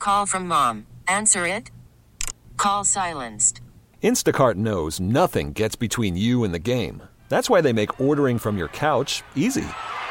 call from mom. Answer it. Call silenced. Instacart knows nothing gets between you and the game. That's why they make ordering from your couch easy.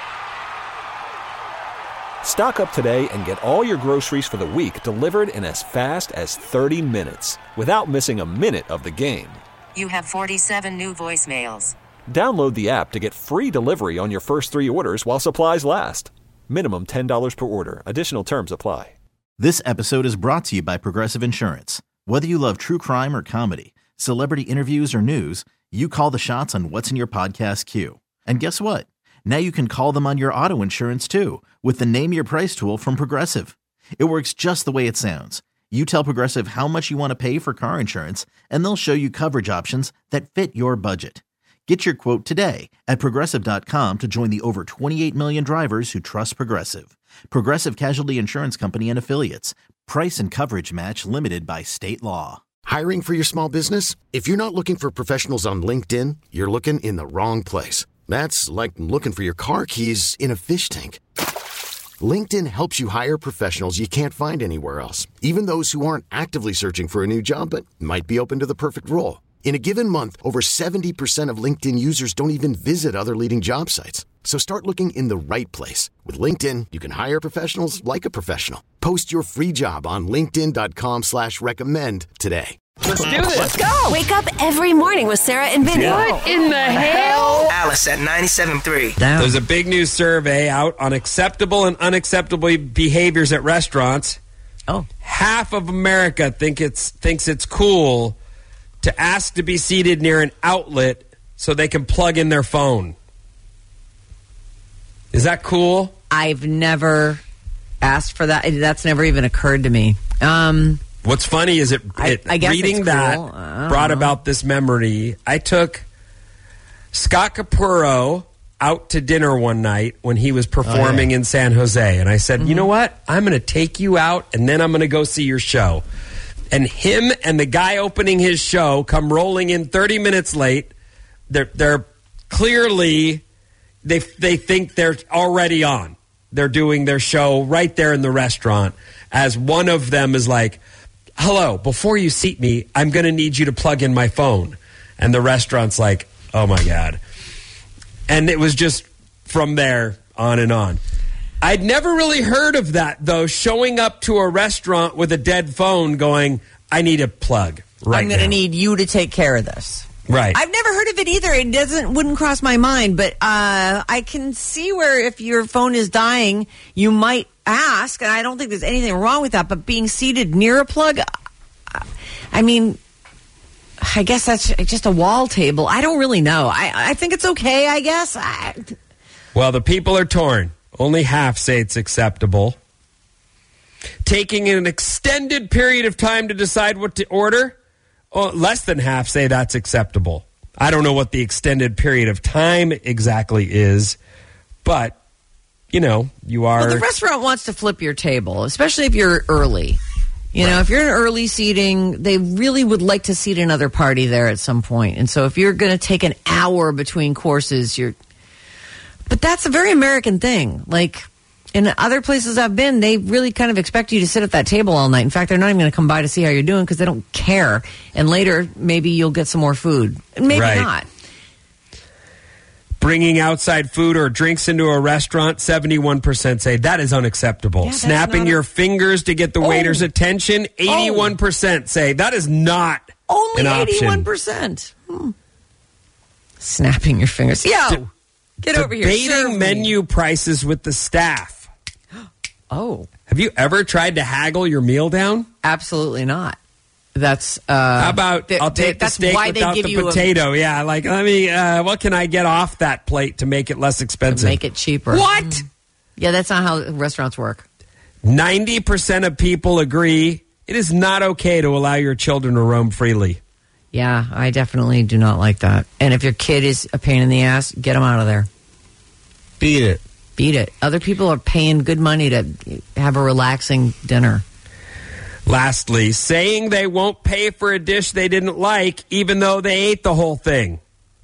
Stock up today and get all your groceries for the week delivered in as fast as 30 minutes without missing a minute of the game. You have 47 new voicemails. Download the app to get free delivery on your first 3 orders while supplies last. Minimum $10 per order. Additional terms apply. This episode is brought to you by Progressive Insurance. Whether you love true crime or comedy, celebrity interviews or news, you call the shots on what's in your podcast queue. And guess what? Now you can call them on your auto insurance too with the Name Your Price tool from Progressive. It works just the way it sounds. You tell Progressive how much you want to pay for car insurance, and they'll show you coverage options that fit your budget. Get your quote today at Progressive.com to join the over 28 million drivers who trust Progressive. Progressive Casualty Insurance Company and Affiliates. Price and coverage match limited by state law. Hiring for your small business? If you're not looking for professionals on LinkedIn, you're looking in the wrong place. That's like looking for your car keys in a fish tank. LinkedIn helps you hire professionals you can't find anywhere else, even those who aren't actively searching for a new job but might be open to the perfect role. In a given month, over 70% of LinkedIn users don't even visit other leading job sites. So start looking in the right place. With LinkedIn, you can hire professionals like a professional. Post your free job on linkedin.com/recommend today. Let's do this. Let's go. Wake up every morning with Sarah and Vinny. What in the hell? Alice at 97.3. There's a big new survey out on acceptable and unacceptable behaviors at restaurants. Oh. Half of America thinks it's cool to ask to be seated near an outlet so they can plug in their phone. Is that cool? I've never asked for that. That's never even occurred to me. What's funny is I guess reading it's that cool. brought about this memory. I took Scott Capurro out to dinner one night when he was performing in San Jose. And I said, you know what? I'm going to take you out and then I'm going to go see your show. And him and the guy opening his show come rolling in 30 minutes late. They're clearly, they think they're already on. They're doing their show right there in the restaurant as one of them is like, hello, before you seat me, I'm going to need you to plug in my phone. And the restaurant's like, oh, my God. And it was just from there on and on. I'd never really heard of that, though, showing up to a restaurant with a dead phone going, I need a plug right I'm going to need you to take care of this. Right. I've never heard of it either. It wouldn't cross my mind, but I can see where if your phone is dying, you might ask, and I don't think there's anything wrong with that, but being seated near a plug, I mean, I guess that's just a wall table. I don't really know. I think it's okay, I guess. Well, the people are torn. Only half say it's acceptable. Taking an extended period of time to decide what to order, less than half say that's acceptable. I don't know what the extended period of time exactly is, but, you know, you are... Well, the restaurant wants to flip your table, especially if you're early. You know, if you're in early seating, they really would like to seat another party there at some point. And so if you're going to take an hour between courses, But that's a very American thing. Like, in other places I've been, they really kind of expect you to sit at that table all night. In fact, they're not even going to come by to see how you're doing because they don't care. And later, maybe you'll get some more food. Maybe not. Bringing outside food or drinks into a restaurant, 71% say that is unacceptable. Yeah, Snapping your fingers to get the waiter's attention, 81% say that is not an option. Only 81%. Snapping your fingers. Yo, get over here. Debating menu prices with the staff. Oh. Have you ever tried to haggle your meal down? Absolutely not. That's how about I'll take the steak without the potato. Yeah, like let me. What can I get off that plate to make it less expensive? To make it cheaper. What? Yeah, that's not how restaurants work. 90% of people agree it is not okay to allow your children to roam freely. Yeah, I definitely do not like that. And if your kid is a pain in the ass, get them out of there. Beat it. Beat it. Other people are paying good money to have a relaxing dinner. Lastly, saying they won't pay for a dish they didn't like, even though they ate the whole thing.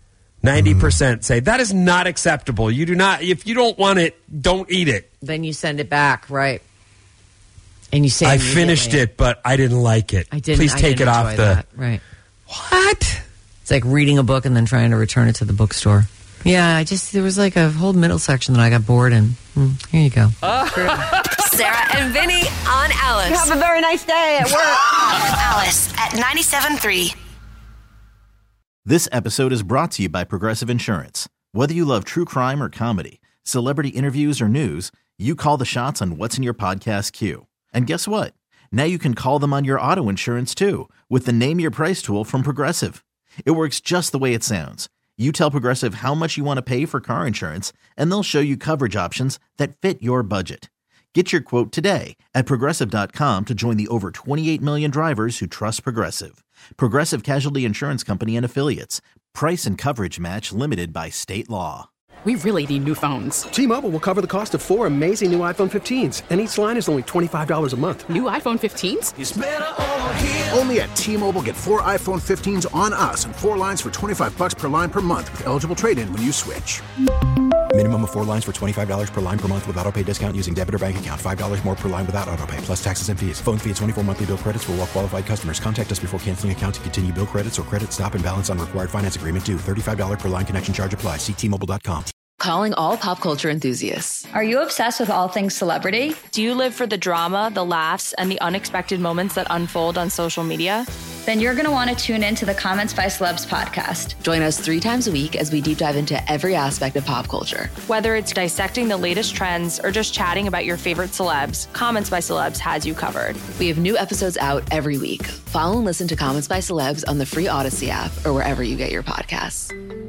90% say that is not acceptable. You do not, if you don't want it, don't eat it. Then you send it back, right? And you say I finished it, but I didn't like it. Please take it off the... That. Right. What? It's like reading a book and then trying to return it to the bookstore. Yeah, there was like a whole middle section that I got bored in. Here you go. Sarah and Vinny on Alice. Have a very nice day at work. Alice at 97.3. This episode is brought to you by Progressive Insurance. Whether you love true crime or comedy, celebrity interviews or news, you call the shots on what's in your podcast queue. And guess what? Now you can call them on your auto insurance too with the Name Your Price tool from Progressive. It works just the way it sounds. You tell Progressive how much you want to pay for car insurance, and they'll show you coverage options that fit your budget. Get your quote today at Progressive.com to join the over 28 million drivers who trust Progressive. Progressive Casualty Insurance Company and Affiliates. Price and coverage match limited by state law. We really need new phones. T-Mobile will cover the cost of 4 amazing new iPhone 15s, and each line is only $25 a month. New iPhone 15s? It's better over here. Only at T-Mobile, get 4 iPhone 15s on us and 4 lines for $25 per line per month with eligible trade-in when you switch. Minimum of 4 lines for $25 per line per month with autopay discount using debit or bank account. $5 more per line without autopay, plus taxes and fees. Phone fee at 24 monthly bill credits for well-qualified customers. Contact us before canceling account to continue bill credits or credit stop and balance on required finance agreement due. $35 per line connection charge applies. See T-Mobile.com. Calling all pop culture enthusiasts. Are you obsessed with all things celebrity? Do you live for the drama, the laughs, and the unexpected moments that unfold on social media? Then you're going to want to tune in to the Comments by Celebs podcast. Join us 3 times a week as we deep dive into every aspect of pop culture. Whether it's dissecting the latest trends or just chatting about your favorite celebs, Comments by Celebs has you covered. We have new episodes out every week. Follow and listen to Comments by Celebs on the free Odyssey app or wherever you get your podcasts.